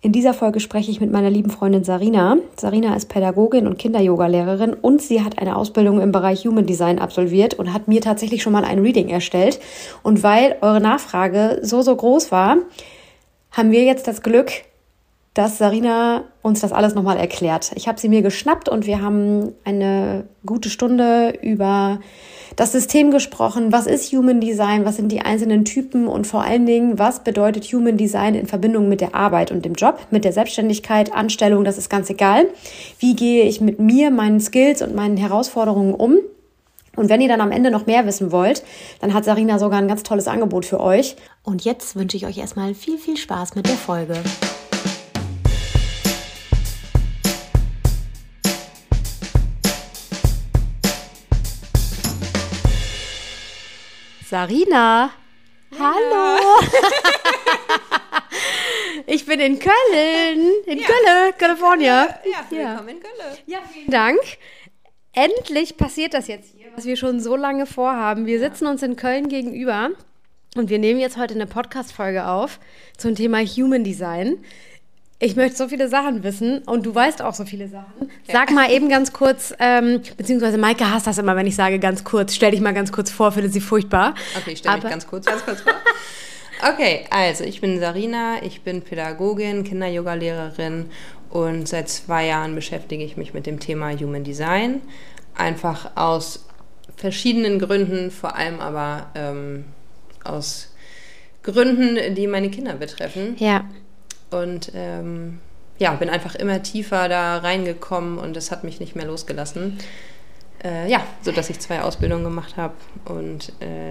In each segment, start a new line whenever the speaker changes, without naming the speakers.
In dieser Folge spreche ich mit meiner lieben Freundin Sarina. Sarina ist Pädagogin und Kinder-Yoga-Lehrerin und sie hat eine Ausbildung im Bereich Human Design absolviert und hat mir tatsächlich schon mal ein Reading erstellt. Und weil eure Nachfrage so groß war, haben wir jetzt das Glück, dass Sarina uns das alles nochmal erklärt. Ich habe sie mir geschnappt und wir haben eine gute Stunde über das System gesprochen. Was ist Human Design? Was sind die einzelnen Typen? Und vor allen Dingen, was bedeutet Human Design in Verbindung mit der Arbeit und dem Job, mit der Selbstständigkeit, Anstellung? Das ist ganz egal. Wie gehe ich mit mir, meinen Skills und meinen Herausforderungen um? Und wenn ihr dann am Ende noch mehr wissen wollt, dann hat Sarina sogar ein ganz tolles Angebot für euch. Und jetzt wünsche ich euch erstmal viel Spaß mit der Folge. Sarina, hallo. Ich bin in Köln, Köln, Kalifornien.
Ja, willkommen in Köln.
Ja, vielen Dank. Endlich passiert das jetzt hier, was wir schon so lange vorhaben. Wir sitzen uns in Köln gegenüber und wir nehmen jetzt heute eine Podcast-Folge auf zum Thema Human Design. Ich möchte so viele Sachen wissen und du weißt auch so viele Sachen. Sag mal eben ganz kurz, beziehungsweise Maike hasst das immer, wenn ich sage ganz kurz. Stell dich mal ganz kurz vor, finde sie furchtbar.
Okay, ich stelle mich ganz kurz vor. Okay, also ich bin Sarina, ich bin Pädagogin, Kinder-Yoga-Lehrerin und seit 2 Jahren beschäftige ich mich mit dem Thema Human Design. Einfach aus verschiedenen Gründen, vor allem aber aus Gründen, die meine Kinder betreffen.
Ja.
Und bin einfach immer tiefer da reingekommen und es hat mich nicht mehr losgelassen. Sodass ich 2 Ausbildungen gemacht habe und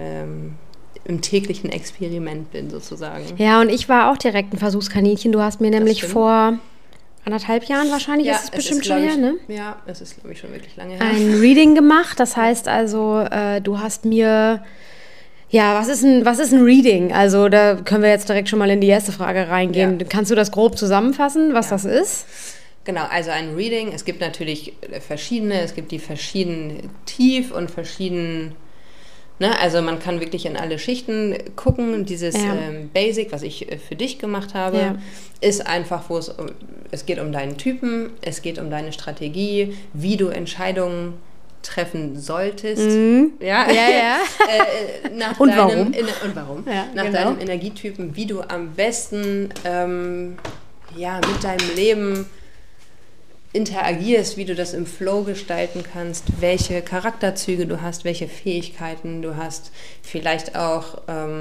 im täglichen Experiment bin sozusagen.
Ja, und ich war auch direkt ein Versuchskaninchen. Du hast mir nämlich vor 1,5 Jahren wahrscheinlich, ist es bestimmt schon her, ne?
Ja, es ist, glaube ich, schon wirklich lange her.
Ein Reading gemacht. Das heißt also, du hast mir... Ja, was ist ein Reading? Also da können wir jetzt direkt schon mal in die erste Frage reingehen. Ja. Kannst du das grob zusammenfassen, was das ist?
Genau, also ein Reading, es gibt natürlich verschiedene, es gibt die verschiedenen Tief- und verschiedenen, also man kann wirklich in alle Schichten gucken. Dieses Basic, was ich für dich gemacht habe, ist einfach, es geht um deinen Typen, es geht um deine Strategie, wie du Entscheidungen treffen solltest.
Ja.
Nach
und
deinem,
warum?
Nach deinem Energietypen, wie du am besten mit deinem Leben interagierst, wie du das im Flow gestalten kannst, welche Charakterzüge du hast, welche Fähigkeiten du hast, vielleicht auch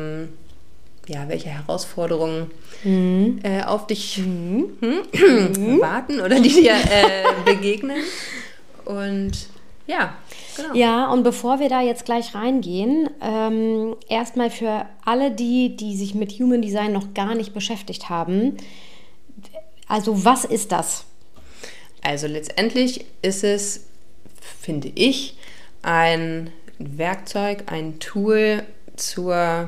welche Herausforderungen auf dich warten oder die dir begegnen. Und ja, genau.
Ja, und bevor wir da jetzt gleich reingehen, erstmal für alle die sich mit Human Design noch gar nicht beschäftigt haben, also was ist das?
Also letztendlich ist es, finde ich, ein Werkzeug, ein Tool zur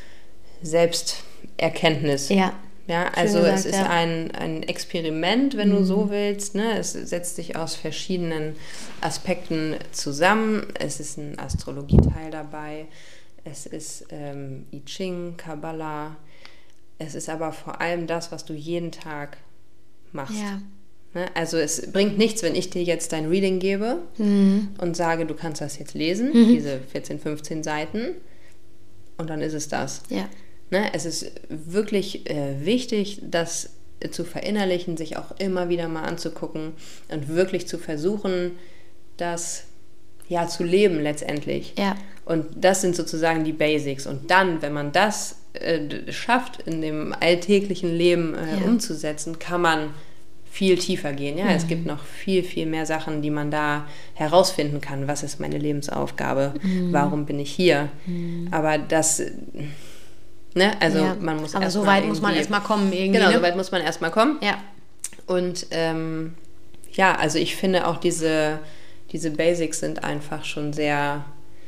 Selbsterkenntnis. Ja, also es ist ein Experiment, wenn du so willst. Ne? Es setzt sich aus verschiedenen Aspekten zusammen. Es ist ein Astrologieteil dabei. Es ist I Ching, Kabbalah. Es ist aber vor allem das, was du jeden Tag machst.
Ja.
Ne? Also es bringt nichts, wenn ich dir jetzt dein Reading gebe und sage, du kannst das jetzt lesen, diese 14, 15 Seiten. Und dann ist es das.
Ja.
Es ist wirklich wichtig, das zu verinnerlichen, sich auch immer wieder mal anzugucken und wirklich zu versuchen, das zu leben letztendlich.
Ja.
Und das sind sozusagen die Basics. Und dann, wenn man das schafft, in dem alltäglichen Leben umzusetzen, kann man viel tiefer gehen. Ja? Es gibt noch viel mehr Sachen, die man da herausfinden kann. Was ist meine Lebensaufgabe? Warum bin ich hier? Aber das... man muss
aber so weit muss man erstmal kommen irgendwie.
Genau, so weit muss man erstmal kommen.
Ja.
Und also ich finde auch diese Basics sind einfach schon sehr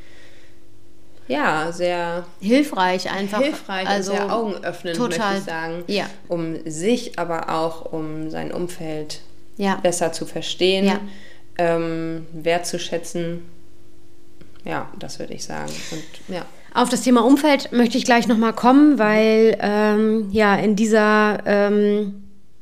hilfreich einfach.
Also sehr augenöffnend, möchte ich sagen.
Ja.
Um sich, aber auch um sein Umfeld besser zu verstehen, wertzuschätzen. Ja, das würde ich sagen. Und ja.
Auf das Thema Umfeld möchte ich gleich nochmal kommen, weil in dieser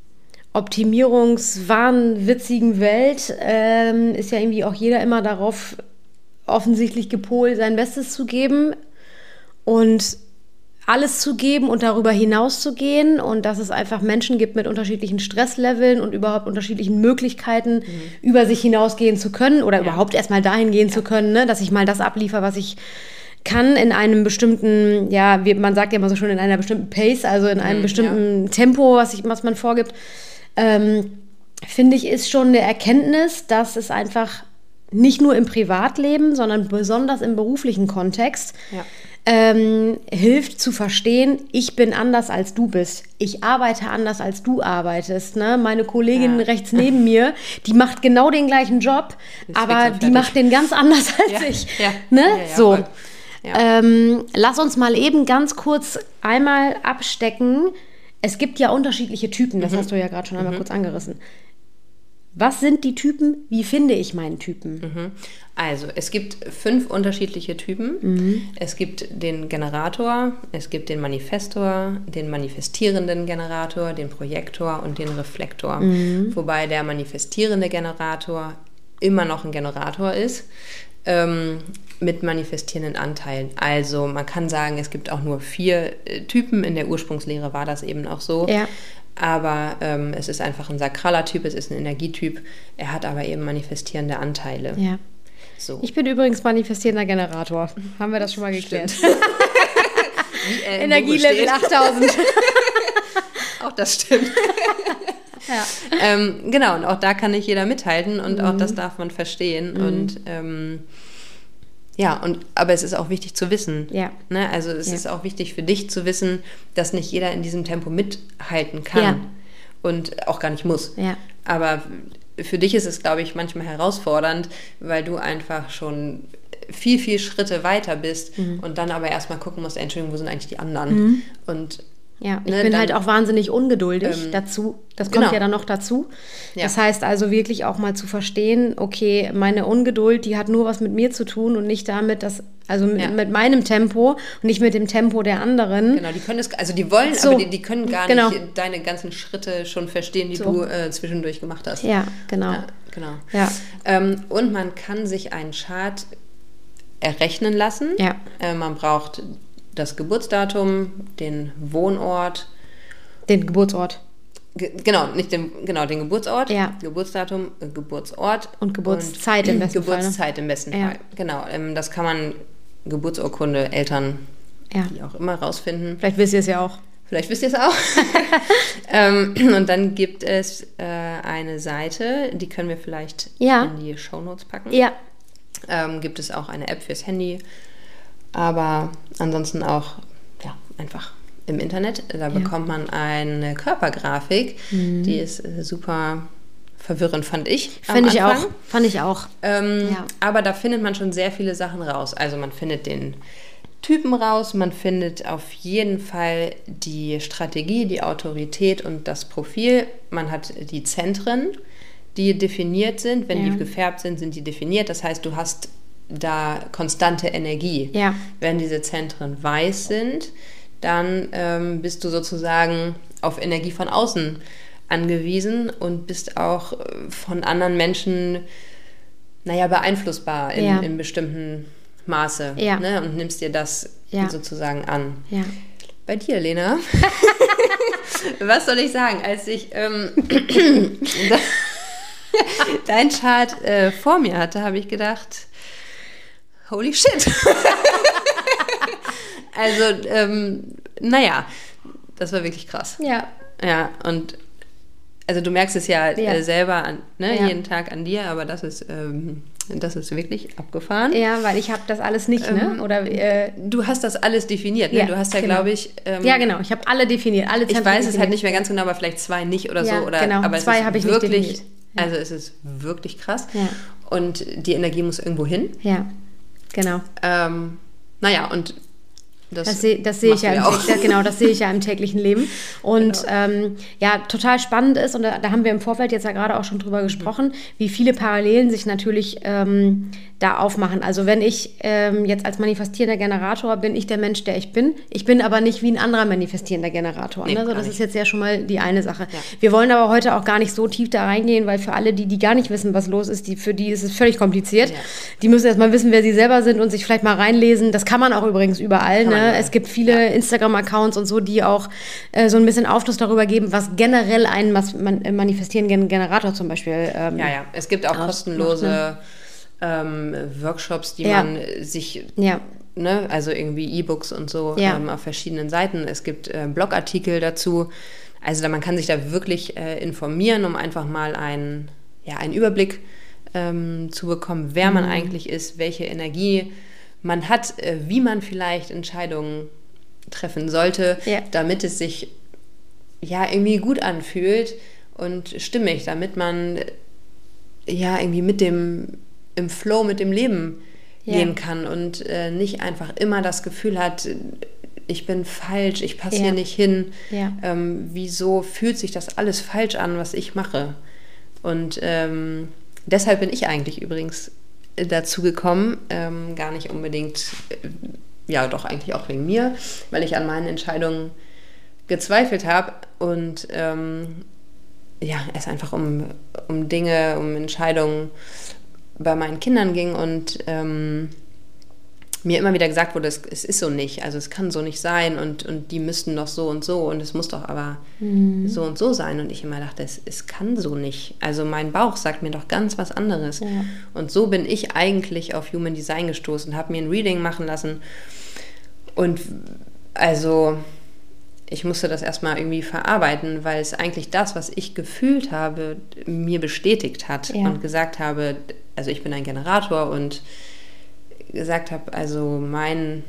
optimierungswahnwitzigen Welt ist ja irgendwie auch jeder immer darauf offensichtlich gepolt, sein Bestes zu geben und alles zu geben und darüber hinaus zu gehen und dass es einfach Menschen gibt mit unterschiedlichen Stressleveln und überhaupt unterschiedlichen Möglichkeiten, über sich hinausgehen zu können oder überhaupt erstmal dahin gehen zu können, ne? Dass ich mal das abliefere, was ich kann in einem bestimmten, ja, man sagt ja immer so schon, in einer bestimmten Pace, also in einem bestimmten Tempo, was man vorgibt, finde ich, ist schon eine Erkenntnis, dass es einfach nicht nur im Privatleben, sondern besonders im beruflichen Kontext hilft zu verstehen, ich bin anders als du bist. Ich arbeite anders als du arbeitest. Ne? Meine Kollegin rechts neben mir, die macht genau den gleichen Job, aber die macht den ganz anders als ich. Ja. Ne? So. Ja. Lass uns mal eben ganz kurz einmal abstecken. Es gibt ja unterschiedliche Typen, das hast du ja gerade schon einmal kurz angerissen. Was sind die Typen? Wie finde ich meinen Typen?
Also, es gibt 5 unterschiedliche Typen. Es gibt den Generator, es gibt den Manifestor, den manifestierenden Generator, den Projektor und den Reflektor. Wobei der manifestierende Generator immer noch ein Generator ist, mit manifestierenden Anteilen. Also, man kann sagen, es gibt auch nur 4 Typen. In der Ursprungslehre war das eben auch so. Ja. Aber es ist einfach ein sakraler Typ, es ist ein Energietyp. Er hat aber eben manifestierende Anteile. Ja.
So. Ich bin übrigens manifestierender Generator. Haben wir das schon mal geklärt? Energielevel 8000.
Auch das stimmt. Ja. Genau, und auch da kann nicht jeder mithalten und auch das darf man verstehen. Und aber es ist auch wichtig zu wissen. Ja. Ne? Also es ist auch wichtig für dich zu wissen, dass nicht jeder in diesem Tempo mithalten kann und auch gar nicht muss. Ja. Aber für dich ist es, glaube ich, manchmal herausfordernd, weil du einfach schon viel, viel Schritte weiter bist und dann aber erstmal gucken musst, Entschuldigung, wo sind eigentlich die anderen? Und
ja, ich bin halt auch wahnsinnig ungeduldig dazu. Das kommt ja dann noch dazu. Ja. Das heißt also wirklich auch mal zu verstehen, okay, meine Ungeduld, die hat nur was mit mir zu tun und nicht damit, dass, also mit meinem Tempo und nicht mit dem Tempo der anderen.
Genau, die können es, also die wollen, so, aber die können gar nicht deine ganzen Schritte schon verstehen, die du zwischendurch gemacht hast.
Ja, genau.
Ja, genau. Ja. Und man kann sich einen Chart errechnen lassen. Ja. Man braucht das Geburtsdatum, den Wohnort.
Den Geburtsort.
Den Geburtsort, Geburtsdatum, Geburtsort.
Und Geburtszeit im besten
Fall. Geburtszeit im besten Fall, genau. Das kann man, Geburtsurkunde, Eltern, wie auch immer, rausfinden.
Vielleicht wisst ihr es ja auch.
Und dann gibt es eine Seite, die können wir vielleicht in die Shownotes packen. Ja. Gibt es auch eine App fürs Handy. Aber ansonsten auch einfach im Internet. Da bekommt man eine Körpergrafik, die ist super verwirrend, fand ich.
Fand ich auch.
Aber da findet man schon sehr viele Sachen raus. Also man findet den Typen raus, man findet auf jeden Fall die Strategie, die Autorität und das Profil. Man hat die Zentren, die definiert sind. Wenn die gefärbt sind, sind die definiert. Das heißt, du hast da konstante Energie. Ja. Wenn diese Zentren weiß sind, dann bist du sozusagen auf Energie von außen angewiesen und bist auch von anderen Menschen, beeinflussbar in bestimmten Maße. Ja. Ne? Und nimmst dir das sozusagen an. Ja. Bei dir, Lena, was soll ich sagen, als ich dein Chart vor mir hatte, habe ich gedacht, holy shit. Also, das war wirklich krass. Ja. Ja, und also du merkst es selber jeden Tag an dir, aber das ist wirklich abgefahren.
Ja, weil ich habe das alles nicht, ne? Oder,
du hast das alles definiert, ne? Du hast glaube ich...
genau, ich habe alle definiert, alle
Zentren. Ich weiß es halt nicht mehr ganz genau, aber vielleicht 2 nicht oder so. Oder,
genau,
aber
2 habe ich nicht definiert.
Ja. Also es ist wirklich krass. Ja. Und die Energie muss irgendwo hin.
Ja. Genau.
Und
Das sehe ich ja das sehe ich ja im täglichen Leben. Und ja, total spannend ist, und da haben wir im Vorfeld jetzt ja gerade auch schon drüber gesprochen, wie viele Parallelen sich natürlich da aufmachen. Also wenn ich jetzt als manifestierender Generator bin ich der Mensch, der ich bin. Ich bin aber nicht wie ein anderer manifestierender Generator. Nee, also das ist jetzt ja schon mal die eine Sache. Ja. Wir wollen aber heute auch gar nicht so tief da reingehen, weil für alle, die gar nicht wissen, was los ist, für die ist es völlig kompliziert. Ja. Die müssen erst mal wissen, wer sie selber sind und sich vielleicht mal reinlesen. Das kann man auch übrigens überall. Ne? Es gibt viele Instagram-Accounts und so, die auch so ein bisschen Aufschluss darüber geben, was generell ein manifestierenden Generator zum Beispiel
es gibt auch kostenlose Workshops, die man sich, ne, also irgendwie E-Books und so auf verschiedenen Seiten. Es gibt Blogartikel dazu. Also man kann sich da wirklich informieren, um einfach mal einen Überblick zu bekommen, wer man eigentlich ist, welche Energie man hat, wie man vielleicht Entscheidungen treffen sollte, damit es sich irgendwie gut anfühlt und stimmig, damit man irgendwie im Flow mit dem Leben gehen kann und nicht einfach immer das Gefühl hat, ich bin falsch, ich passe hier nicht hin. Ja. Wieso fühlt sich das alles falsch an, was ich mache? Und deshalb bin ich eigentlich übrigens dazu gekommen, gar nicht unbedingt, doch eigentlich auch wegen mir, weil ich an meinen Entscheidungen gezweifelt habe und es einfach um Dinge, um Entscheidungen bei meinen Kindern ging und mir immer wieder gesagt wurde, es ist so nicht, also es kann so nicht sein und die müssten doch so und so und es muss doch aber so und so sein. Und ich immer dachte, es kann so nicht. Also mein Bauch sagt mir doch ganz was anderes. Ja. Und so bin ich eigentlich auf Human Design gestoßen, habe mir ein Reading machen lassen und also ich musste das erstmal irgendwie verarbeiten, weil es eigentlich das, was ich gefühlt habe, mir bestätigt hat und gesagt habe, also ich bin ein Generator und gesagt habe, also mein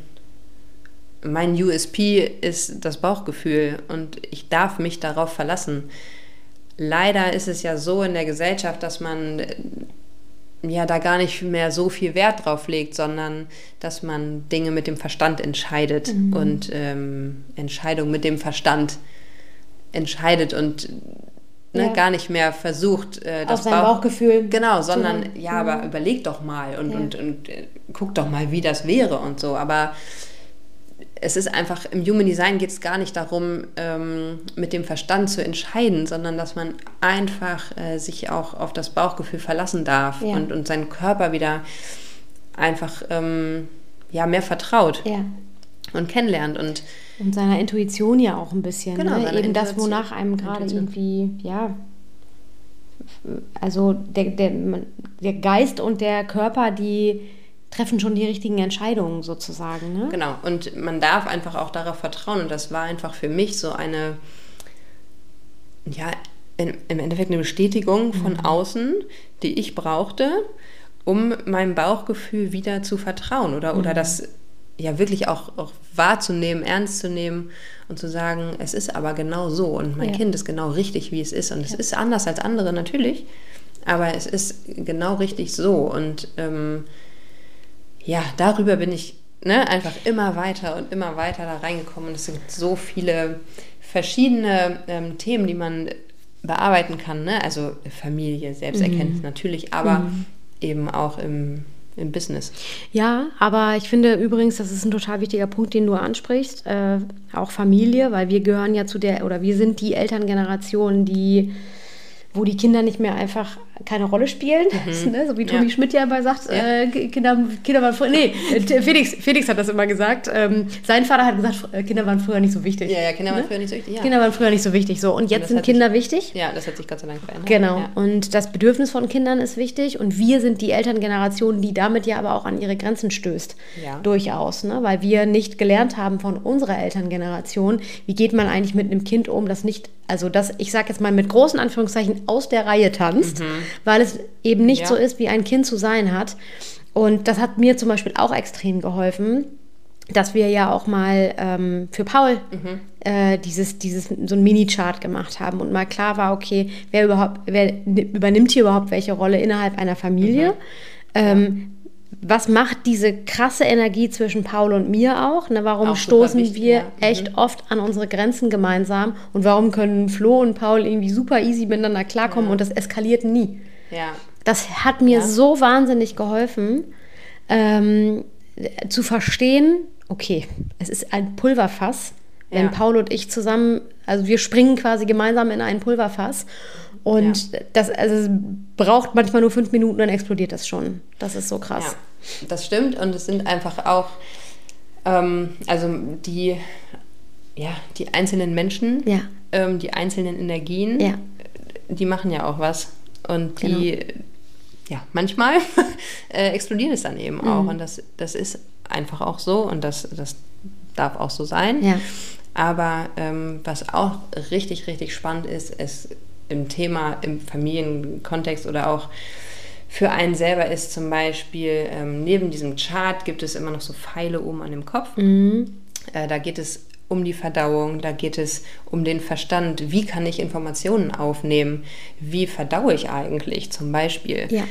USP ist das Bauchgefühl und ich darf mich darauf verlassen. Leider ist es ja so in der Gesellschaft, dass man da gar nicht mehr so viel Wert drauf legt, sondern dass man Dinge mit dem Verstand entscheidet und Entscheidungen mit dem Verstand entscheidet und gar nicht mehr versucht, das
auf sein Bauchgefühl.
Genau, sondern aber überleg doch mal und guck doch mal, wie das wäre und so. Aber es ist einfach, im Human Design geht es gar nicht darum, mit dem Verstand zu entscheiden, sondern dass man einfach sich auch auf das Bauchgefühl verlassen darf und seinen Körper wieder einfach mehr vertraut und kennenlernt. Und
seiner Intuition ja auch ein bisschen. Genau, ne? Eben das, wonach einem gerade irgendwie, also der Geist und der Körper, die treffen schon die richtigen Entscheidungen sozusagen. Ne?
Genau, und man darf einfach auch darauf vertrauen. Und das war einfach für mich so eine, im Endeffekt eine Bestätigung von außen, die ich brauchte, um meinem Bauchgefühl wieder zu vertrauen oder das wirklich auch wahrzunehmen, ernst zu nehmen und zu sagen, es ist aber genau so und mein Kind ist genau richtig, wie es ist. Und es ist anders als andere natürlich, aber es ist genau richtig so. Und darüber bin ich einfach immer weiter da reingekommen. Und es gibt so viele verschiedene Themen, die man bearbeiten kann. Ne? Also Familie, Selbsterkenntnis natürlich, aber eben auch im Business.
Ja, aber ich finde übrigens, das ist ein total wichtiger Punkt, den du ansprichst, auch Familie, weil wir gehören ja wir sind die Elterngeneration, wo die Kinder nicht mehr einfach keine Rolle spielen, ne? So wie Tommy Schmidt ja immer sagt, Kinder waren früher, Felix hat das immer gesagt, sein Vater hat gesagt, Kinder waren früher nicht so wichtig.
Ja, Kinder waren früher nicht so wichtig. Ja.
Kinder waren früher nicht so wichtig, so. Und jetzt sind Kinder wichtig.
Ja, das hat sich Gott sei Dank verändert.
Genau, und das Bedürfnis von Kindern ist wichtig und wir sind die Elterngeneration, die damit ja aber auch an ihre Grenzen stößt, durchaus, ne? Weil wir nicht gelernt haben von unserer Elterngeneration, wie geht man eigentlich mit einem Kind um, das nicht, also das, ich sage jetzt mal mit großen Anführungszeichen, aus der Reihe tanzt, weil es eben nicht so ist, wie ein Kind zu sein hat. Und das hat mir zum Beispiel auch extrem geholfen, dass wir ja auch mal für Paul so ein Mini-Chart gemacht haben und mal klar war, okay, wer übernimmt hier überhaupt welche Rolle innerhalb einer Familie? was macht diese krasse Energie zwischen Paul und mir auch? Ne? Warum
auch
stoßen wir echt oft an unsere Grenzen gemeinsam? Und warum können Flo und Paul irgendwie super easy miteinander klarkommen und das eskaliert nie?
Ja.
Das hat mir so wahnsinnig geholfen, zu verstehen, okay, es ist ein Pulverfass, wenn Paul und ich zusammen, also wir springen quasi gemeinsam in ein Pulverfass und das es braucht manchmal nur 5 Minuten, dann explodiert das schon. Das ist so krass.
Ja, das stimmt und es sind einfach auch also die einzelnen Menschen, die einzelnen Energien, die machen ja auch was und die manchmal explodiert es dann eben auch und das ist einfach auch so und das darf auch so sein. Ja. Aber was auch richtig, richtig spannend ist im Familienkontext oder auch für einen selber ist zum Beispiel, neben diesem Chart gibt es immer noch so Pfeile oben an dem Kopf. Da geht es um die Verdauung, da geht es um den Verstand. Wie kann ich Informationen aufnehmen? Wie verdaue ich eigentlich zum Beispiel? Ja.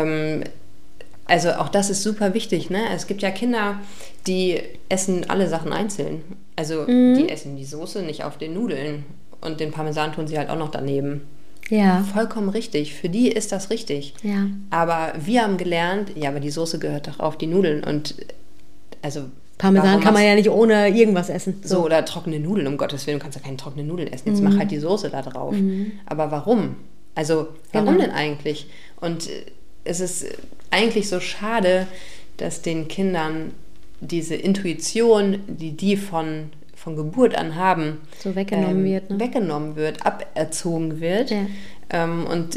Also auch das ist super wichtig. Ne? Es gibt ja Kinder, die essen alle Sachen einzeln. Also die essen die Soße nicht auf den Nudeln und den Parmesan tun sie halt auch noch daneben. Ja. Vollkommen richtig. Für die ist das richtig. Ja. Aber wir haben gelernt, aber die Soße gehört doch auf die Nudeln und also
Parmesan kann man ja nicht ohne irgendwas essen.
So, oder trockene Nudeln, um Gottes Willen, du kannst ja keine trockenen Nudeln essen. Jetzt mach halt die Soße da drauf. Aber warum? Also, warum denn eigentlich? Und es ist eigentlich so schade, dass den Kindern diese Intuition, die von Geburt an haben,
so weggenommen wird. Ne?
Weggenommen wird, aberzogen wird. Ja. Und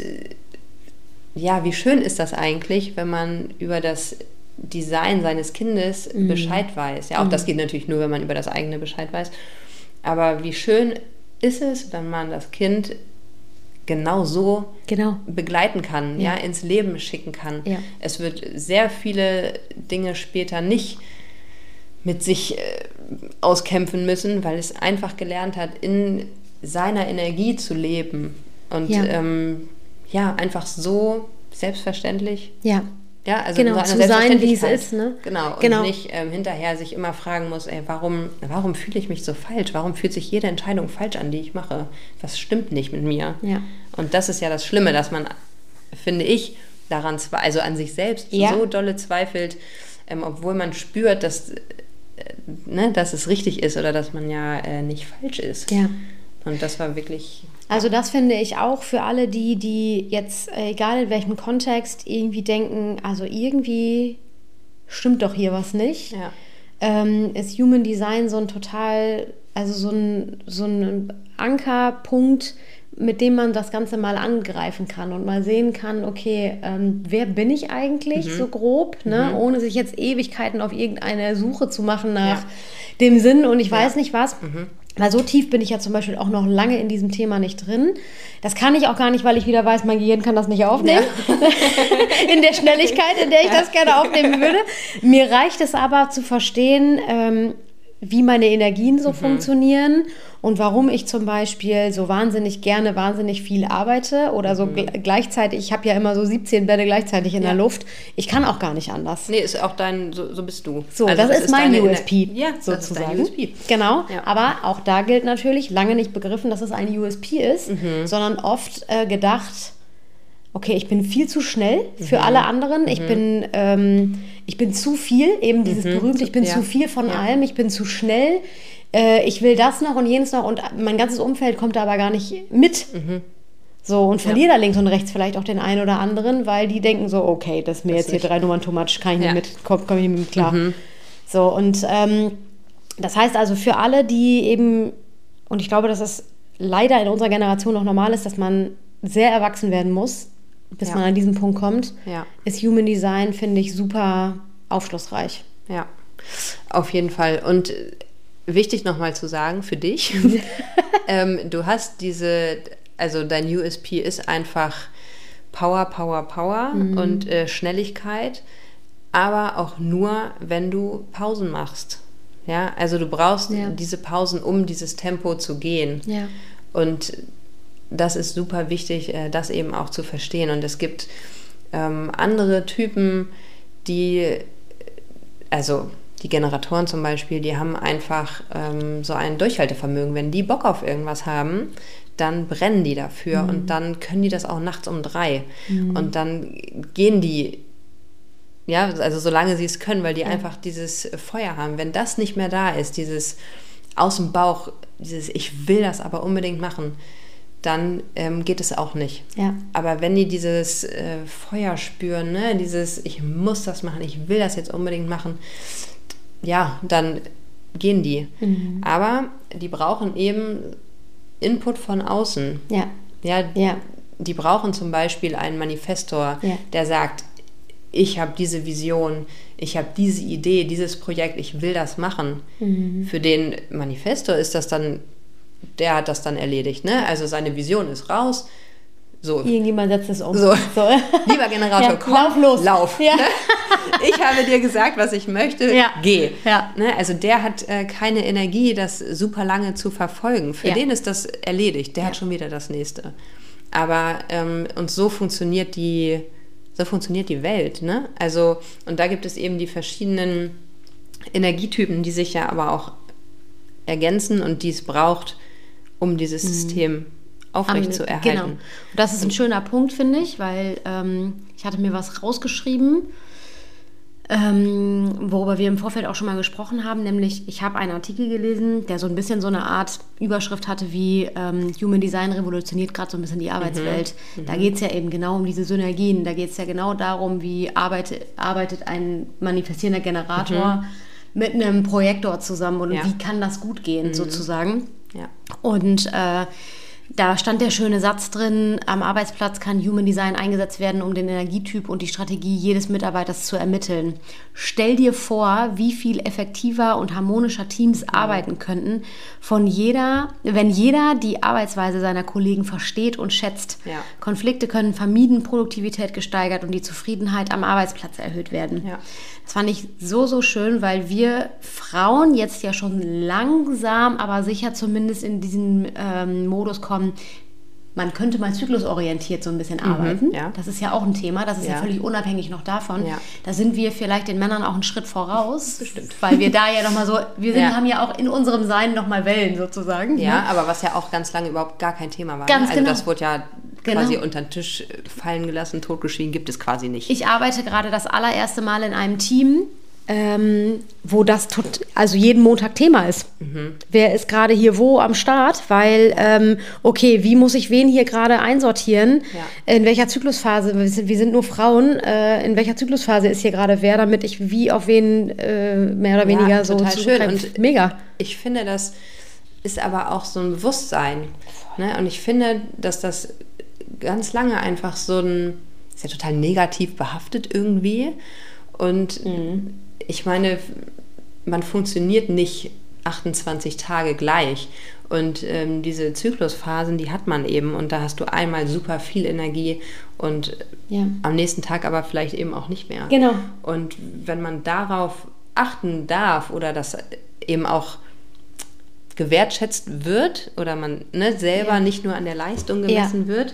wie schön ist das eigentlich, wenn man über das Design seines Kindes Bescheid weiß. Ja, auch das geht natürlich nur, wenn man über das eigene Bescheid weiß. Aber wie schön ist es, wenn man das Kind genau so begleiten kann, ins Leben schicken kann. Ja. Es wird sehr viele Dinge später nicht mit sich auskämpfen müssen, weil es einfach gelernt hat, in seiner Energie zu leben. Und einfach so selbstverständlich. Ja. Ja, also
zu sein, wie es ist. Ne?
Genau, und nicht hinterher sich immer fragen muss, warum fühle ich mich so falsch? Warum fühlt sich jede Entscheidung falsch an, die ich mache? Was stimmt nicht mit mir? Ja. Und das ist ja das Schlimme, dass man, finde ich, daran an sich selbst so dolle zweifelt, obwohl man spürt, dass es richtig ist oder dass man nicht falsch ist. Ja. Und das war wirklich...
Also das finde ich auch für alle, die jetzt, egal in welchem Kontext, irgendwie denken, also irgendwie stimmt doch hier was nicht. Ja. Ist Human Design so ein total, also so ein Ankerpunkt, mit dem man das Ganze mal angreifen kann und mal sehen kann, okay, wer bin ich eigentlich so grob, ne? Ohne sich jetzt Ewigkeiten auf irgendeine Suche zu machen nach dem Sinn und ich weiß nicht was. Weil so tief bin ich ja zum Beispiel auch noch lange in diesem Thema nicht drin. Das kann ich auch gar nicht, weil ich wieder weiß, mein Gehirn kann das nicht aufnehmen. Ja. In der Schnelligkeit, in der ich das gerne aufnehmen würde. Mir reicht es aber zu verstehen, wie meine Energien so funktionieren und warum ich zum Beispiel so wahnsinnig gerne, wahnsinnig viel arbeite oder so gleichzeitig, ich habe ja immer so 17 Bälle gleichzeitig in der Luft. Ich kann auch gar nicht anders.
Nee, ist auch so bist du.
So, also das ist mein USP, sozusagen. Das ist dein USP. Genau, aber auch da gilt natürlich, lange nicht begriffen, dass es ein USP ist, sondern oft gedacht, okay, ich bin viel zu schnell für alle anderen, ich bin zu viel, eben dieses berühmte, ich bin zu viel von allem, ich bin zu schnell, ich will das noch und jenes noch und mein ganzes Umfeld kommt da aber gar nicht mit. So, und verliere da links und rechts vielleicht auch den einen oder anderen, weil die denken so, okay, das ist mir jetzt hier 3 Nummern too much, kann ich nicht mit, komm ich nicht mit klar. So, und das heißt also für alle, die eben, und ich glaube, dass es leider in unserer Generation noch normal ist, dass man sehr erwachsen werden muss, bis man an diesen Punkt kommt, ist Human Design, finde ich, super aufschlussreich.
Ja, auf jeden Fall. Und wichtig nochmal zu sagen für dich, du hast also dein USP ist einfach Power und Schnelligkeit, aber auch nur, wenn du Pausen machst. Ja, also du brauchst diese Pausen, um dieses Tempo zu gehen. Ja. Und das ist super wichtig, das eben auch zu verstehen. Und es gibt andere Typen, also die Generatoren zum Beispiel, die haben einfach so ein Durchhaltevermögen. Wenn die Bock auf irgendwas haben, dann brennen die dafür und dann können die das auch nachts um 3. Und dann gehen die, ja, also solange sie es können, weil die einfach dieses Feuer haben. Wenn das nicht mehr da ist, dieses aus dem Bauch, dieses ich will das aber unbedingt machen, dann geht es auch nicht. Ja. Aber wenn die dieses Feuer spüren, ne, dieses ich muss das machen, ich will das jetzt unbedingt machen, ja, dann gehen die. Aber die brauchen eben Input von außen. Ja. Ja, die brauchen zum Beispiel einen Manifestor, der sagt, ich habe diese Vision, ich habe diese Idee, dieses Projekt, ich will das machen. Für den Manifestor ist das dann, der hat das dann erledigt, ne? Also seine Vision ist raus. So.
Irgendjemand setzt es um.
So. Lieber Generator, komm, lauf los. Lauf. Ja. Ne? Ich habe dir gesagt, was ich möchte, geh. Ja. Ne? Also der hat keine Energie, das super lange zu verfolgen. Für den ist das erledigt. Der hat schon wieder das Nächste. Aber und so funktioniert die Welt. Ne? Also, und da gibt es eben die verschiedenen Energietypen, die sich ja aber auch ergänzen und die es braucht, um dieses System aufrecht zu erhalten.
Genau. Und das ist ein schöner Punkt, finde ich, weil ich hatte mir was rausgeschrieben, worüber wir im Vorfeld auch schon mal gesprochen haben, nämlich ich habe einen Artikel gelesen, der so ein bisschen so eine Art Überschrift hatte wie Human Design revolutioniert gerade so ein bisschen die Arbeitswelt. Da geht es ja eben genau um diese Synergien, da geht es ja genau darum, wie arbeitet ein manifestierender Generator mit einem Projektor zusammen und wie kann das gut gehen sozusagen. Ja. Und da stand der schöne Satz drin, am Arbeitsplatz kann Human Design eingesetzt werden, um den Energietyp und die Strategie jedes Mitarbeiters zu ermitteln. Stell dir vor, wie viel effektiver und harmonischer Teams arbeiten könnten, wenn jeder die Arbeitsweise seiner Kollegen versteht und schätzt. Ja. Konflikte können vermieden, Produktivität gesteigert und die Zufriedenheit am Arbeitsplatz erhöht werden. Ja. Das fand ich so, so schön, weil wir Frauen jetzt ja schon langsam, aber sicher zumindest in diesen Modus kommen, man könnte mal zyklusorientiert so ein bisschen arbeiten. Ja. Das ist ja auch ein Thema, das ist ja völlig unabhängig noch davon. Ja. Da sind wir vielleicht den Männern auch einen Schritt voraus. Bestimmt. Weil wir da ja nochmal so, haben ja auch in unserem Sein nochmal Wellen sozusagen.
Ja, ne? Aber was ja auch ganz lange überhaupt gar kein Thema war.
Ganz
also
genau.
Das wurde ja quasi unter den Tisch fallen gelassen, totgeschwiegen, gibt es quasi nicht.
Ich arbeite gerade das allererste Mal in einem Team, wo das also jeden Montag Thema ist. Wer ist gerade hier wo am Start? Weil, okay, wie muss ich wen hier gerade einsortieren? Ja. In welcher Zyklusphase? Wir sind nur Frauen. In welcher Zyklusphase ist hier gerade wer, damit ich wie auf wen mehr oder weniger so
total schön. Und mega. Ich finde, das ist aber auch so ein Bewusstsein. Ne? Und ich finde, dass das ganz lange einfach ist ja total negativ behaftet irgendwie. Und ich meine, man funktioniert nicht 28 Tage gleich. Und diese Zyklusphasen, die hat man eben. Und da hast du einmal super viel Energie und am nächsten Tag aber vielleicht eben auch nicht mehr.
Genau.
Und wenn man darauf achten darf oder das eben auch gewertschätzt wird oder man selber nicht nur an der Leistung gemessen wird,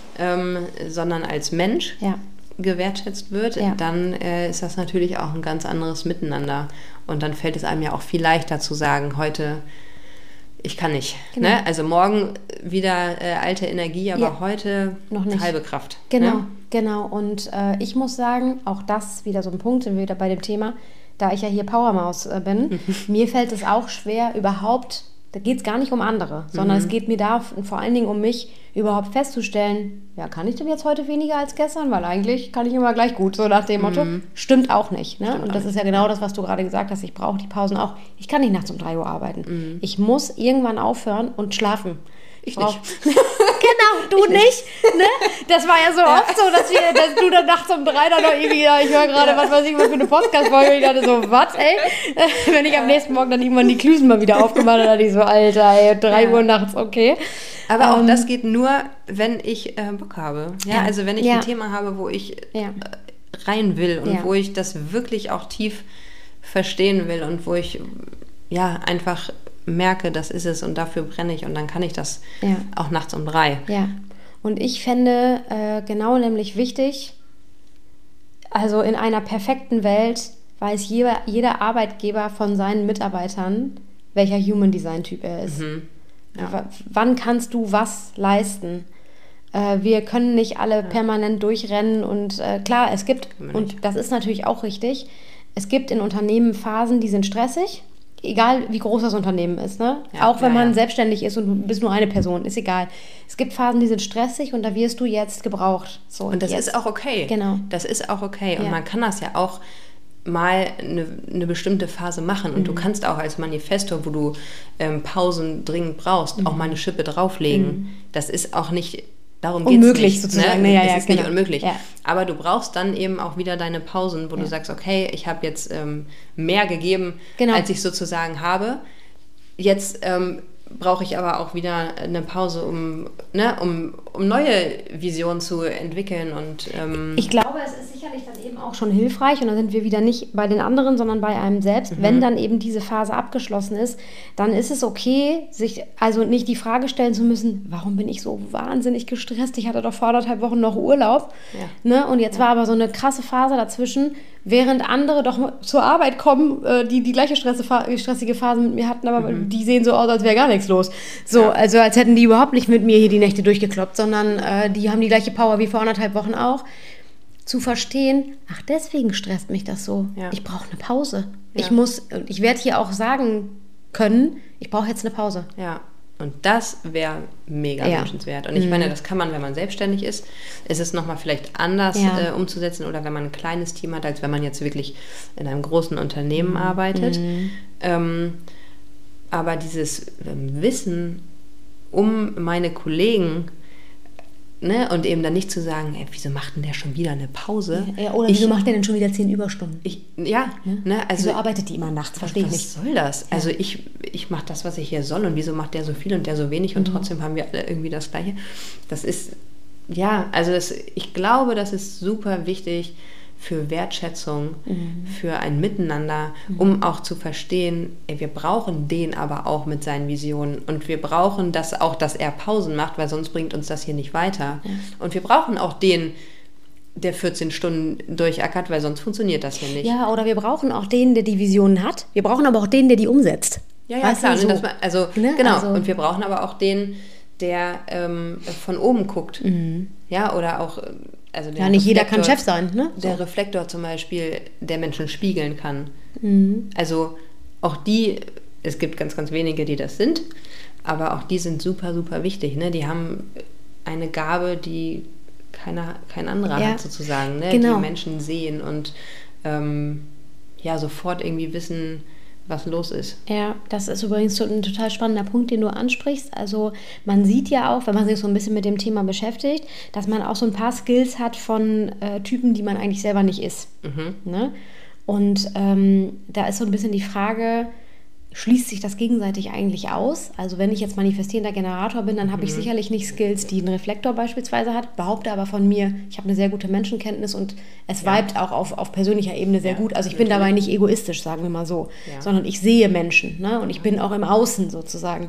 sondern als Mensch gewertschätzt wird, dann ist das natürlich auch ein ganz anderes Miteinander. Und dann fällt es einem ja auch viel leichter zu sagen, heute, ich kann nicht. Genau. Ne? Also morgen wieder alte Energie, aber heute noch nicht. Halbe Kraft.
Genau,
ne?
Genau. Und ich muss sagen, auch das wieder so ein Punkt, sind wir wieder bei dem Thema, da ich ja hier Powermaus bin, mir fällt es auch schwer, überhaupt, da geht es gar nicht um andere, sondern es geht mir da vor allen Dingen um mich, überhaupt festzustellen, ja, kann ich denn jetzt heute weniger als gestern? Weil eigentlich kann ich immer gleich gut, so nach dem Motto. Stimmt auch nicht. Ne? Und das ist ja genau das, was du gerade gesagt hast. Ich brauche die Pausen auch. Ich kann nicht nachts um 3 Uhr arbeiten. Ich muss irgendwann aufhören und schlafen.
Ich nicht.
Genau, du nicht. Ne? Das war ja so oft so, dass du dann nachts um 3 dann noch irgendwie, ich höre gerade, was weiß ich, was für eine Podcast-Folge. Ich dachte so, was, ey? Wenn ich am nächsten Morgen dann irgendwann die Klüsen mal wieder aufgemacht habe, dachte ich so, Alter, ey, 3 Uhr nachts, okay.
Aber auch das geht nur, wenn ich Bock habe. Ja? Also wenn ich ein Thema habe, wo ich rein will und wo ich das wirklich auch tief verstehen will und wo ich einfach merke, das ist es und dafür brenne ich und dann kann ich das auch nachts um 3.
Ja, und ich fände genau nämlich wichtig, Also in einer perfekten Welt weiß jeder Arbeitgeber von seinen Mitarbeitern, welcher Human Design Typ er ist. Ja. Wann kannst du was leisten? Wir können nicht alle permanent durchrennen und klar, es gibt, und das ist natürlich auch richtig, es gibt in Unternehmen Phasen, die sind stressig, egal wie groß das Unternehmen ist. Ne? Ja, auch wenn man selbstständig ist und du bist nur eine Person, ist egal. Es gibt Phasen, die sind stressig und da wirst du jetzt gebraucht. So,
und das ist auch okay.
Genau.
Das ist auch okay. Und man kann das ja auch mal eine bestimmte Phase machen. Und du kannst auch als Manifestor, wo du Pausen dringend brauchst, auch mal eine Schippe drauflegen. Das ist auch nicht... Darum geht es nicht.
Unmöglich sozusagen.
Ne? Es ist nicht unmöglich. Ja. Aber du brauchst dann eben auch wieder deine Pausen, wo du sagst, okay, ich habe jetzt mehr gegeben, als ich sozusagen habe. Jetzt brauche ich aber auch wieder eine Pause, um neue Visionen zu entwickeln. Und
ich glaube, es ist sicherlich dann eben auch schon hilfreich, und da sind wir wieder nicht bei den anderen, sondern bei einem selbst. Wenn dann eben diese Phase abgeschlossen ist, dann ist es okay, sich also nicht die Frage stellen zu müssen, warum bin ich so wahnsinnig gestresst? Ich hatte doch vor 1,5 Wochen noch Urlaub. Ja. Ne? Und jetzt war aber so eine krasse Phase dazwischen, während andere doch zur Arbeit kommen, die gleiche stressige Phase mit mir hatten, aber die sehen so aus, als wäre gar nichts los. So, also als hätten die überhaupt nicht mit mir hier die Nächte durchgekloppt, sondern die haben die gleiche Power wie vor 1,5 Wochen auch. Zu verstehen, ach, deswegen stresst mich das so. Ja. Ich brauche eine Pause. Ja. Ich werde hier auch sagen können, ich brauche jetzt eine Pause.
Ja. Und das wäre mega wünschenswert. Und ich meine, das kann man, wenn man selbstständig ist. Es ist nochmal vielleicht anders umzusetzen, oder wenn man ein kleines Team hat, als wenn man jetzt wirklich in einem großen Unternehmen arbeitet. Aber dieses Wissen um meine Kollegen, ne, und eben dann nicht zu sagen, wieso macht denn der schon wieder eine Pause?
Ja, oder wieso macht der denn schon wieder 10 Überstunden?
Also
wieso arbeitet die immer nachts? Verstehe ich nicht.
Was soll das? Ja. Also ich mache das, was ich hier soll, und wieso macht der so viel und der so wenig und trotzdem haben wir alle irgendwie das Gleiche. Das ist, ich glaube, das ist super wichtig für Wertschätzung, für ein Miteinander, um auch zu verstehen, wir brauchen den aber auch mit seinen Visionen, und wir brauchen das auch, dass er Pausen macht, weil sonst bringt uns das hier nicht weiter. Ja. Und wir brauchen auch den, der 14 Stunden durchackert, weil sonst funktioniert das hier nicht.
Ja, oder wir brauchen auch den, der die Visionen hat. Wir brauchen aber auch den, der die umsetzt.
Ja, klar. So? Und wir brauchen aber auch den, der von oben guckt. Ja, oder auch... Also
nicht jeder kann Chef sein, ne?
Der Reflektor zum Beispiel, der Menschen spiegeln kann. Also auch es gibt ganz, ganz wenige, die das sind, aber auch die sind super, super wichtig. Ne? Die haben eine Gabe, die kein anderer hat sozusagen. Ne? Genau. Die Menschen sehen und sofort irgendwie wissen, was los ist.
Ja, das ist übrigens ein total spannender Punkt, den du ansprichst. Also man sieht ja auch, wenn man sich so ein bisschen mit dem Thema beschäftigt, dass man auch so ein paar Skills hat von Typen, die man eigentlich selber nicht ist. Ne? Und da ist so ein bisschen die Frage, schließt sich das gegenseitig eigentlich aus? Also wenn ich jetzt manifestierender Generator bin, dann habe ich sicherlich nicht Skills, die ein Reflektor beispielsweise hat, behaupte aber von mir, ich habe eine sehr gute Menschenkenntnis und es vibet auch auf persönlicher Ebene sehr gut. Also ich bin dabei nicht egoistisch, sagen wir mal so, sondern ich sehe Menschen, ne? Und ich bin auch im Außen sozusagen.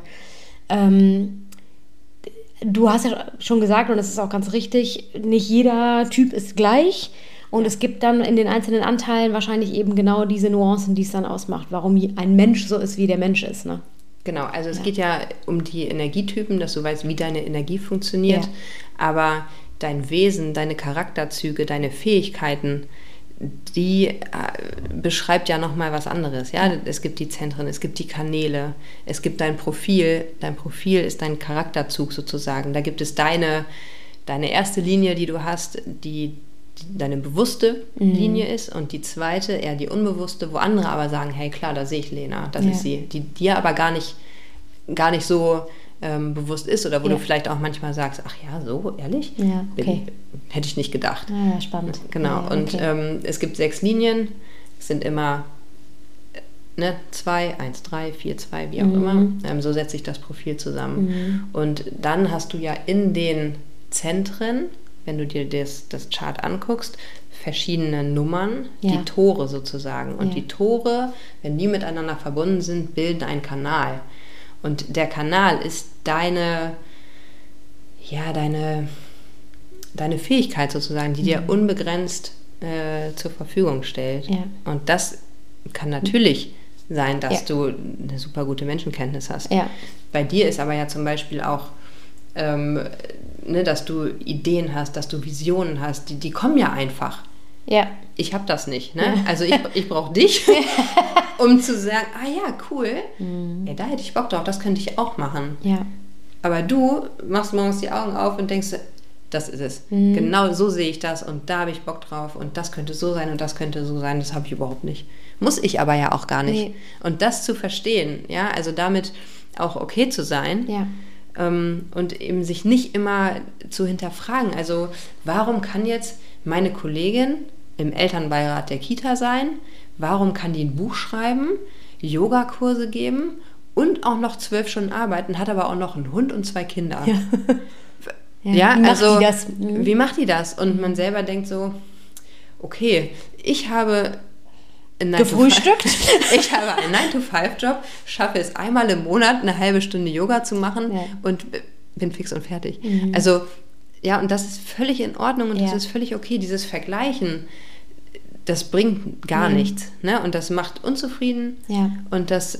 Du hast ja schon gesagt, und das ist auch ganz richtig, nicht jeder Typ ist gleich. Und es gibt dann in den einzelnen Anteilen wahrscheinlich eben genau diese Nuancen, die es dann ausmacht, warum ein Mensch so ist, wie der Mensch ist. Ne?
Genau, also es geht ja um die Energietypen, dass du weißt, wie deine Energie funktioniert. Ja. Aber dein Wesen, deine Charakterzüge, deine Fähigkeiten, die beschreibt ja nochmal was anderes. Ja? Es gibt die Zentren, es gibt die Kanäle, es gibt dein Profil. Dein Profil ist dein Charakterzug sozusagen. Da gibt es deine erste Linie, die du hast, die deine bewusste Linie ist, und die zweite eher die unbewusste, wo andere aber sagen, hey klar, da sehe ich Lena, das ist sie, die dir aber gar nicht so bewusst ist, oder wo du vielleicht auch manchmal sagst, ach ja, so, ehrlich?
Ja, okay.
Hätte ich nicht gedacht.
Ja, spannend.
Genau, und es gibt 6 Linien, es sind immer 2, 1, 3, 4, 2, wie auch immer. So setzt sich das Profil zusammen. Und dann hast du ja in den Zentren, wenn du dir das Chart anguckst, verschiedene Nummern, die Tore sozusagen. Und die Tore, wenn die miteinander verbunden sind, bilden einen Kanal. Und der Kanal ist deine Fähigkeit sozusagen, die dir unbegrenzt zur Verfügung stellt.
Ja.
Und das kann natürlich sein, dass du eine super gute Menschenkenntnis hast.
Ja.
Bei dir ist aber ja zum Beispiel auch, dass du Ideen hast, dass du Visionen hast, die kommen ja einfach.
Ja.
Ich habe das nicht. Ne? Also ich brauche dich, um zu sagen, cool, da hätte ich Bock drauf, das könnte ich auch machen.
Ja.
Aber du machst morgens die Augen auf und denkst, das ist es. Genau so sehe ich das und da habe ich Bock drauf und das könnte so sein und das könnte so sein, das habe ich überhaupt nicht. Muss ich aber ja auch gar nicht. Nee. Und das zu verstehen, ja, also damit auch okay zu sein und eben sich nicht immer zu hinterfragen. Also warum kann jetzt meine Kollegin im Elternbeirat der Kita sein? Warum kann die ein Buch schreiben, Yogakurse geben und auch noch 12 Stunden arbeiten, hat aber auch noch einen Hund und 2 Kinder? Ja, wie macht die das? Und man selber denkt so, okay, ich habe
gefrühstückt.
Ich habe einen 9-to-5-Job, schaffe es einmal im Monat, eine halbe Stunde Yoga zu machen und bin fix und fertig. Also, ja, und das ist völlig in Ordnung und das ist völlig okay. Dieses Vergleichen, das bringt gar nichts. Ne? Und das macht unzufrieden. Ja. Und das.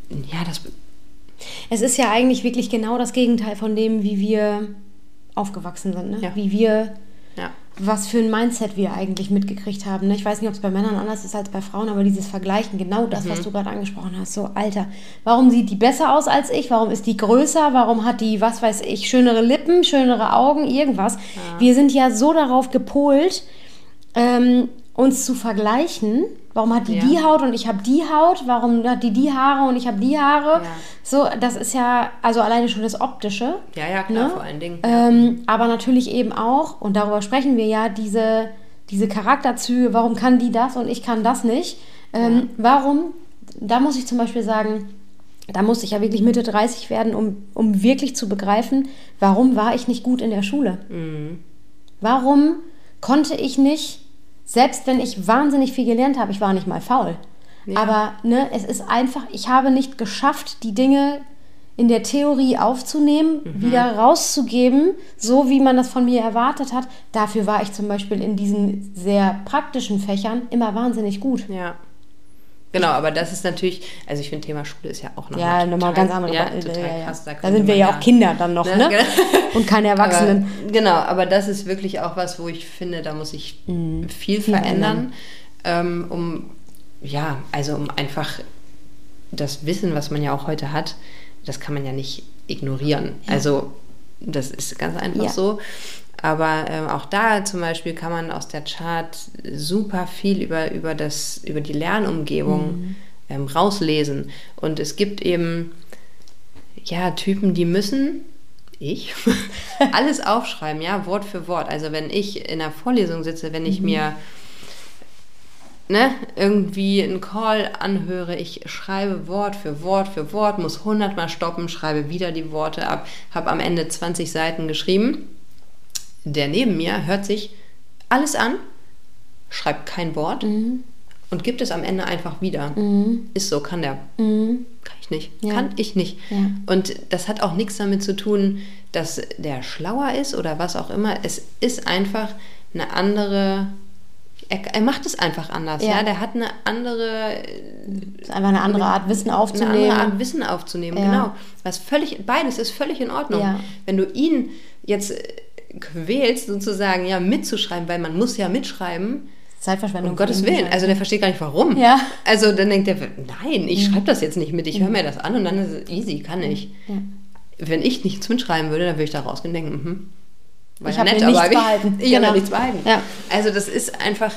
Es ist ja eigentlich wirklich genau das Gegenteil von dem, wie wir aufgewachsen sind. Ne? Ja. Wie wir. Ja. Was für ein Mindset wir eigentlich mitgekriegt haben. Ne? Ich weiß nicht, ob es bei Männern anders ist als bei Frauen, aber dieses Vergleichen, genau das, was du gerade angesprochen hast. So, Alter, warum sieht die besser aus als ich? Warum ist die größer? Warum hat die, was weiß ich, schönere Lippen, schönere Augen, irgendwas? Ja. Wir sind ja so darauf gepolt, uns zu vergleichen. Warum hat die die Haut und ich habe die Haut? Warum hat die Haare und ich habe die Haare? Ja. So, das ist ja, also alleine schon das Optische.
Ja, klar, ne? Vor allen Dingen.
Aber natürlich eben auch, und darüber sprechen wir ja, diese Charakterzüge, warum kann die das und ich kann das nicht? Warum, da muss ich zum Beispiel sagen, da muss ich ja wirklich Mitte 30 werden, um wirklich zu begreifen, warum war ich nicht gut in der Schule? Warum konnte ich nicht, selbst wenn ich wahnsinnig viel gelernt habe, ich war nicht mal faul. Ja. Aber es ist einfach, ich habe nicht geschafft, die Dinge in der Theorie aufzunehmen, wieder rauszugeben, so wie man das von mir erwartet hat. Dafür war ich zum Beispiel in diesen sehr praktischen Fächern immer wahnsinnig gut.
Ja. Genau, aber das ist natürlich, also ich finde, Thema Schule ist ja auch
nochmal ganz andere.
Ja, total krass.
Da sind wir ja auch Kinder dann noch, ne? Und keine Erwachsenen.
Aber das ist wirklich auch was, wo ich finde, da muss ich viel verändern, um einfach das Wissen, was man ja auch heute hat, das kann man ja nicht ignorieren. Ja. Also das ist ganz einfach so. Aber auch da zum Beispiel kann man aus der Chart super viel über die Lernumgebung rauslesen. Und es gibt eben Typen, die müssen alles aufschreiben, Wort für Wort. Also wenn ich in einer Vorlesung sitze, wenn ich mir irgendwie einen Call anhöre, ich schreibe Wort für Wort für Wort, muss 100-mal stoppen, schreibe wieder die Worte ab, habe am Ende 20 Seiten geschrieben. Der neben mir hört sich alles an, schreibt kein Wort und gibt es am Ende einfach wieder. Ist so, kann der. Kann ich nicht. Ja. Kann ich nicht. Ja. Und das hat auch nichts damit zu tun, dass der schlauer ist oder was auch immer. Es ist einfach eine andere... Er macht es einfach anders. Ja. Der hat eine andere...
Ist einfach eine andere Art, Wissen aufzunehmen.
Genau. Beides ist völlig in Ordnung. Ja. Wenn du ihn jetzt quälst, sozusagen, mitzuschreiben, weil man muss ja mitschreiben.
Zeitverschwendung.
Um Gottes Willen. Also der versteht gar nicht, warum. Ja. Also dann denkt er, nein, ich schreibe das jetzt nicht mit. Ich höre mir das an und dann ist es easy, kann ich. Ja. Wenn ich nichts mitschreiben würde, dann würde ich da rausgehen und denken, war
ich habe nichts behalten.
Ich habe nichts behalten. Ja. Also das ist einfach,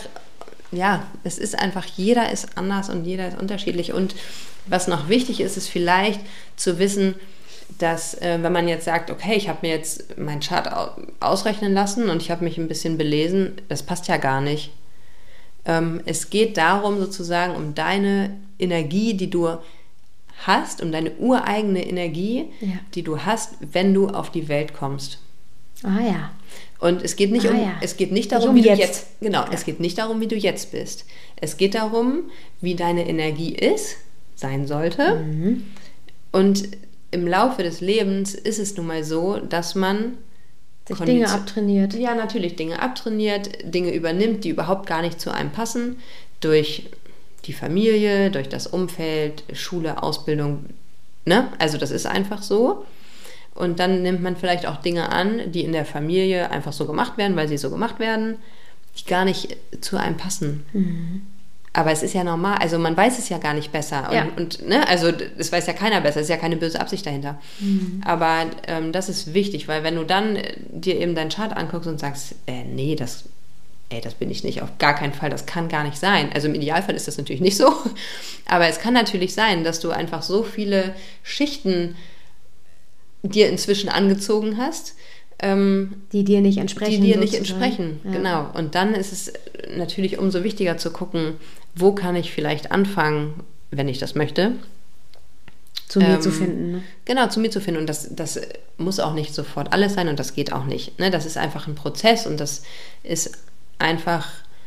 jeder ist anders und jeder ist unterschiedlich. Und was noch wichtig ist, ist vielleicht zu wissen, dass, wenn man jetzt sagt, okay, ich habe mir jetzt meinen Chart ausrechnen lassen und ich habe mich ein bisschen belesen, das passt ja gar nicht. Es geht darum, sozusagen, um deine Energie, die du hast, um deine ureigene Energie, die du hast, wenn du auf die Welt kommst.
Ah ja.
Und es geht nicht es geht nicht darum, wie du jetzt, es geht nicht darum, wie du jetzt bist. Es geht darum, wie deine Energie sein sollte. Und im Laufe des Lebens ist es nun mal so, dass man
sich Dinge abtrainiert.
Ja, natürlich Dinge abtrainiert, Dinge übernimmt, die überhaupt gar nicht zu einem passen, durch die Familie, durch das Umfeld, Schule, Ausbildung, ne? Also das ist einfach so. Und dann nimmt man vielleicht auch Dinge an, die in der Familie einfach so gemacht werden, weil sie so gemacht werden, die gar nicht zu einem passen. Mhm. Aber es ist ja normal, also man weiß es ja gar nicht besser. Und ne, also es weiß ja keiner besser, es ist ja keine böse Absicht dahinter. Mhm. Aber das ist wichtig, weil wenn du dann dir eben deinen Chart anguckst und sagst, nee, das bin ich nicht, auf gar keinen Fall, das kann gar nicht sein. Also im Idealfall ist das natürlich nicht so, aber es kann natürlich sein, dass du einfach so viele Schichten dir inzwischen angezogen hast,
die dir nicht
entsprechen. Ja. Genau. Und dann ist es natürlich umso wichtiger zu gucken, wo kann ich vielleicht anfangen, wenn ich das möchte.
Zu mir zu finden. Ne?
Genau, zu mir zu finden. Und das muss auch nicht sofort alles sein und das geht auch nicht. Ne? Das ist einfach ein Prozess und das ist einfach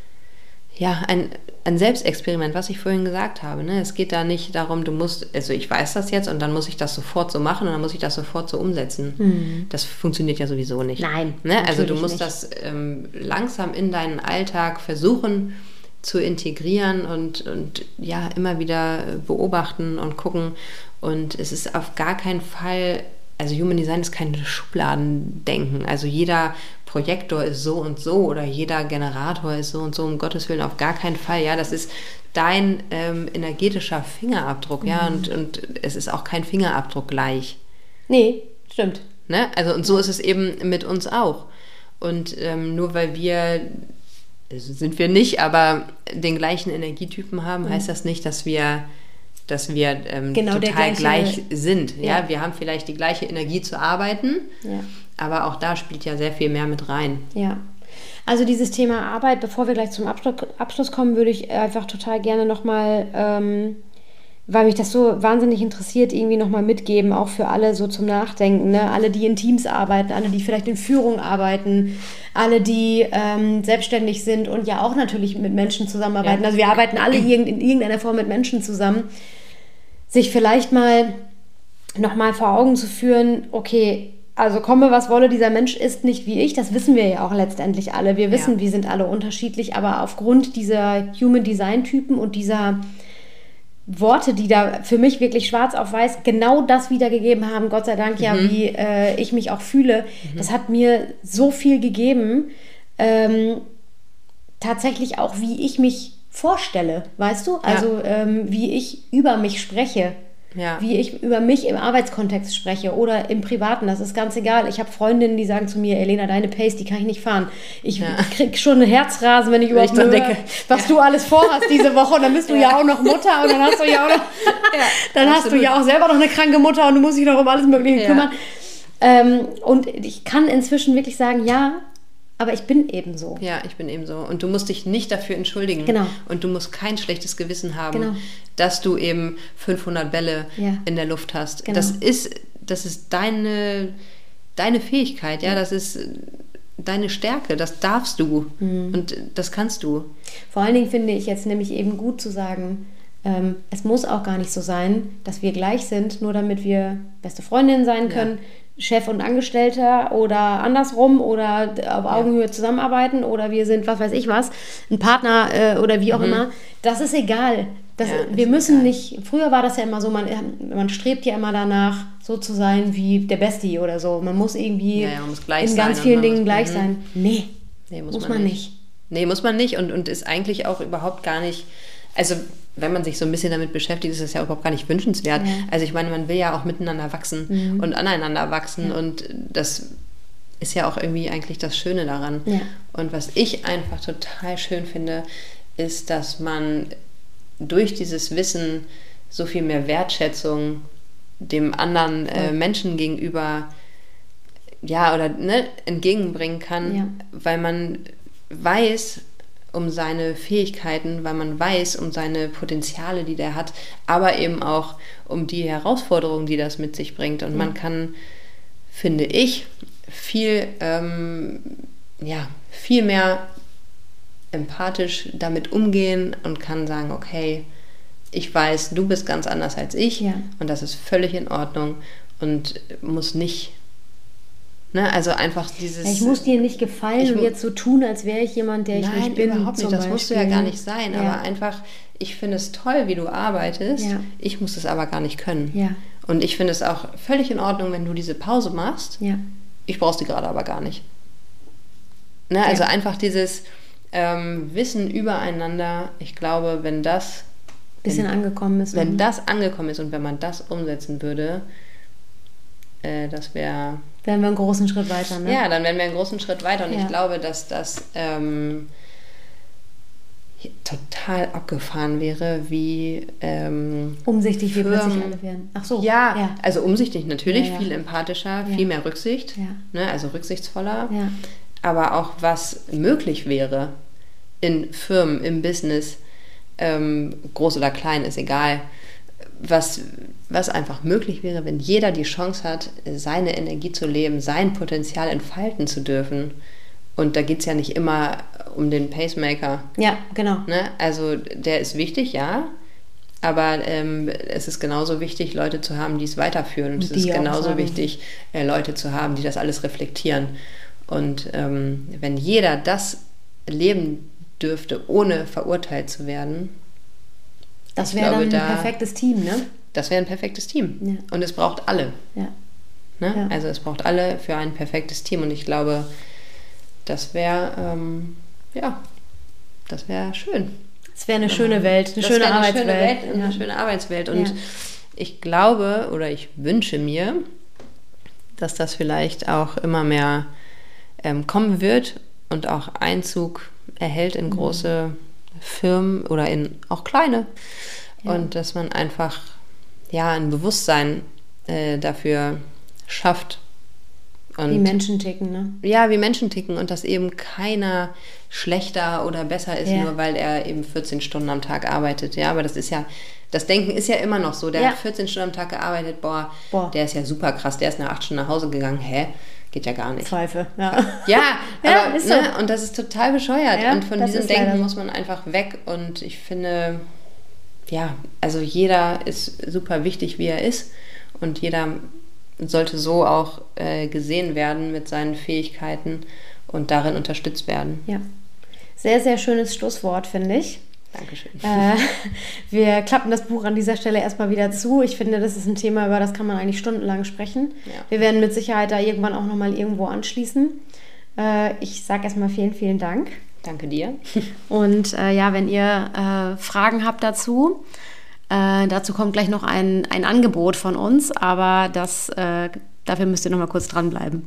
ein Selbstexperiment, was ich vorhin gesagt habe. Ne? Es geht da nicht darum, also ich weiß das jetzt und dann muss ich das sofort so machen und dann muss ich das sofort so umsetzen. Mhm. Das funktioniert ja sowieso nicht.
Nein,
ne? Also du musst das langsam in deinen Alltag versuchen zu integrieren und ja, immer wieder beobachten und gucken. Und es ist auf gar keinen Fall, also Human Design ist kein Schubladendenken. Also jeder Projektor ist so und so oder jeder Generator ist so und so, um Gottes Willen, auf gar keinen Fall. Ja, das ist dein energetischer Fingerabdruck, ja, und es ist auch kein Fingerabdruck gleich.
Nee, stimmt.
Ne? Also und so ist es eben mit uns auch. Und nur weil wir, also sind wir nicht, aber den gleichen Energietypen haben, heißt das nicht, dass wir genau total gleich sind. Ja? Wir haben vielleicht die gleiche Energie zu arbeiten, aber auch da spielt ja sehr viel mehr mit rein.
Ja, also dieses Thema Arbeit, bevor wir gleich zum Abschluss kommen, würde ich einfach total gerne nochmal, weil mich das so wahnsinnig interessiert, irgendwie nochmal mitgeben, auch für alle so zum Nachdenken. Ne? Alle, die in Teams arbeiten, alle, die vielleicht in Führung arbeiten, alle, die selbstständig sind und ja auch natürlich mit Menschen zusammenarbeiten. Ja. Also wir arbeiten alle in irgendeiner Form mit Menschen zusammen. Sich vielleicht mal nochmal vor Augen zu führen, okay, also komme, was wolle, dieser Mensch ist nicht wie ich, das wissen wir ja auch letztendlich alle. Wir wissen, wir sind alle unterschiedlich, aber aufgrund dieser Human Design Typen und dieser Worte, die da für mich wirklich schwarz auf weiß genau das wiedergegeben haben, Gott sei Dank, wie ich mich auch fühle, das hat mir so viel gegeben, tatsächlich auch, wie ich mich vorstelle, weißt du? Also wie ich über mich spreche. Ja. Wie ich über mich im Arbeitskontext spreche oder im Privaten, das ist ganz egal. Ich habe Freundinnen, die sagen zu mir, Elena, deine Pace, die kann ich nicht fahren. Ich krieg schon einen Herzrasen, wenn ich überhaupt höre, was du alles vorhast diese Woche. Und dann bist du ja auch noch Mutter und dann hast du ja auch noch, dann hast du ja auch selber noch eine kranke Mutter und du musst dich noch um alles Mögliche kümmern. Und ich kann inzwischen wirklich sagen, ja, aber ich bin eben so.
Ja, ich bin eben so. Und du musst dich nicht dafür entschuldigen.
Genau.
Und du musst kein schlechtes Gewissen haben, dass du eben 500 Bälle in der Luft hast. Genau. Das ist deine Fähigkeit, ja, das ist deine Stärke, das darfst du und das kannst du.
Vor allen Dingen finde ich jetzt nämlich eben gut zu sagen, es muss auch gar nicht so sein, dass wir gleich sind, nur damit wir beste Freundinnen sein können, Chef und Angestellter oder andersrum oder auf Augenhöhe zusammenarbeiten oder wir sind, was weiß ich was, ein Partner oder wie auch immer. Das ist egal. Wir müssen nicht, früher war das ja immer so, man strebt ja immer danach, so zu sein wie der Bestie oder so. Man muss irgendwie
man muss gleich
in ganz vielen Dingen gleich sein. Nee, muss man nicht.
Nee, muss man nicht und ist eigentlich auch überhaupt gar nicht, also wenn man sich so ein bisschen damit beschäftigt, ist das ja überhaupt gar nicht wünschenswert. Ja. Also ich meine, man will ja auch miteinander wachsen und aneinander wachsen und das ist ja auch irgendwie eigentlich das Schöne daran. Ja. Und was ich einfach total schön finde, ist, dass man durch dieses Wissen so viel mehr Wertschätzung dem anderen Menschen gegenüber entgegenbringen kann, weil man weiß um seine Fähigkeiten, weil man weiß um seine Potenziale, die der hat, aber eben auch um die Herausforderungen, die das mit sich bringt. Und man kann, finde ich, viel mehr empathisch damit umgehen und kann sagen, okay, ich weiß, du bist ganz anders als ich und das ist völlig in Ordnung und muss nicht Ne? Also einfach dieses...
Ich muss dir nicht gefallen und jetzt so tun, als wäre ich jemand, der ich nicht bin.
Nein, überhaupt nicht. Das musst du ja gar nicht sein. Ja. Aber einfach, ich finde es toll, wie du arbeitest. Ja. Ich muss es aber gar nicht können. Ja. Und ich finde es auch völlig in Ordnung, wenn du diese Pause machst. Ja. Ich brauche sie gerade aber gar nicht. Ne? Also einfach dieses Wissen übereinander. Ich glaube, wenn das...
angekommen ist.
Wenn das angekommen ist und wenn man das umsetzen würde, das wäre...
Wären wir einen großen Schritt weiter, ne?
Ja, dann wären wir einen großen Schritt weiter. Und ich glaube, dass das total abgefahren wäre, wie
umsichtig wir plötzlich alle werden. Ach so.
Ja, also umsichtig natürlich, viel empathischer, viel mehr Rücksicht, ne? Also rücksichtsvoller. Ja. Aber auch was möglich wäre in Firmen, im Business, groß oder klein, ist egal, was einfach möglich wäre, wenn jeder die Chance hat, seine Energie zu leben, sein Potenzial entfalten zu dürfen. Und da geht es ja nicht immer um den Pacemaker.
Ja, genau.
Ne? Also der ist wichtig, ja, aber es ist genauso wichtig, Leute zu haben, die es weiterführen. Und es ist genauso wichtig, Leute zu haben, die das alles reflektieren. Und wenn jeder das leben dürfte, ohne verurteilt zu werden,
das wäre dann ein perfektes Team, ne?
Das wäre ein perfektes Team. Ja. Und es braucht alle. Ja. Ne? Ja. Also es braucht alle für ein perfektes Team. Und ich glaube, das wäre, das wäre schön.
Es wäre eine schöne Welt, eine schöne Arbeitswelt.
Eine schöne Arbeitswelt. Und ich glaube oder ich wünsche mir, dass das vielleicht auch immer mehr kommen wird und auch Einzug erhält in große Firmen oder in auch kleine. Ja. Und dass man einfach ein Bewusstsein dafür schafft. Und
wie Menschen ticken, ne?
Ja, wie Menschen ticken und dass eben keiner schlechter oder besser ist, nur weil er eben 14 Stunden am Tag arbeitet. Ja, aber das Denken ist ja immer noch so. Der hat 14 Stunden am Tag gearbeitet, der ist ja super krass, der ist nach 8 Stunden nach Hause gegangen. Geht ja gar nicht.
Zweifel,
Ja, aber, ist so. Ne? Und das ist total bescheuert. Ja, und von diesem Denken muss man einfach weg. Und ich finde, also jeder ist super wichtig, wie er ist. Und jeder sollte so auch gesehen werden mit seinen Fähigkeiten und darin unterstützt werden.
Ja, sehr, sehr schönes Schlusswort, finde ich.
Dankeschön.
Wir klappen das Buch an dieser Stelle erstmal wieder zu. Ich finde, das ist ein Thema, über das kann man eigentlich stundenlang sprechen. Ja. Wir werden mit Sicherheit da irgendwann auch nochmal irgendwo anschließen. Ich sage erstmal vielen, vielen Dank.
Danke dir.
Und wenn ihr Fragen habt dazu kommt gleich noch ein Angebot von uns, aber dafür müsst ihr nochmal kurz dranbleiben.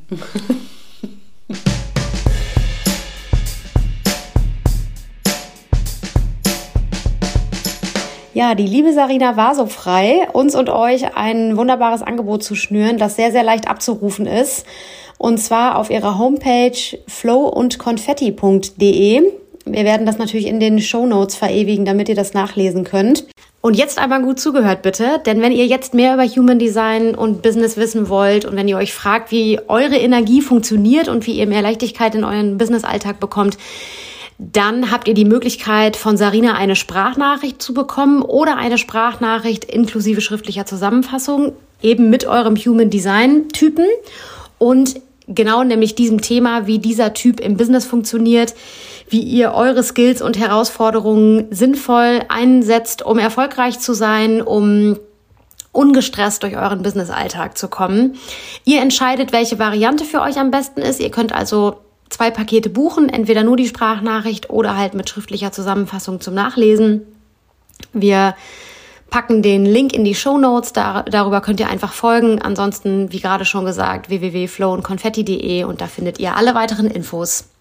Ja, die liebe Sarina war so frei, uns und euch ein wunderbares Angebot zu schnüren, das sehr, sehr leicht abzurufen ist. Und zwar auf ihrer Homepage flowundkonfetti.de. Wir werden das natürlich in den Shownotes verewigen, damit ihr das nachlesen könnt. Und jetzt einmal gut zugehört bitte, denn wenn ihr jetzt mehr über Human Design und Business wissen wollt und wenn ihr euch fragt, wie eure Energie funktioniert und wie ihr mehr Leichtigkeit in euren Business-Alltag bekommt, dann habt ihr die Möglichkeit, von Sarina eine Sprachnachricht zu bekommen oder eine Sprachnachricht inklusive schriftlicher Zusammenfassung, eben mit eurem Human Design Typen und genau nämlich diesem Thema, wie dieser Typ im Business funktioniert, wie ihr eure Skills und Herausforderungen sinnvoll einsetzt, um erfolgreich zu sein, um ungestresst durch euren Business-Alltag zu kommen. Ihr entscheidet, welche Variante für euch am besten ist. Ihr könnt also 2 Pakete buchen, entweder nur die Sprachnachricht oder halt mit schriftlicher Zusammenfassung zum Nachlesen. Wir packen den Link in die Shownotes, darüber könnt ihr einfach folgen. Ansonsten, wie gerade schon gesagt, www.flowundkonfetti.de und da findet ihr alle weiteren Infos.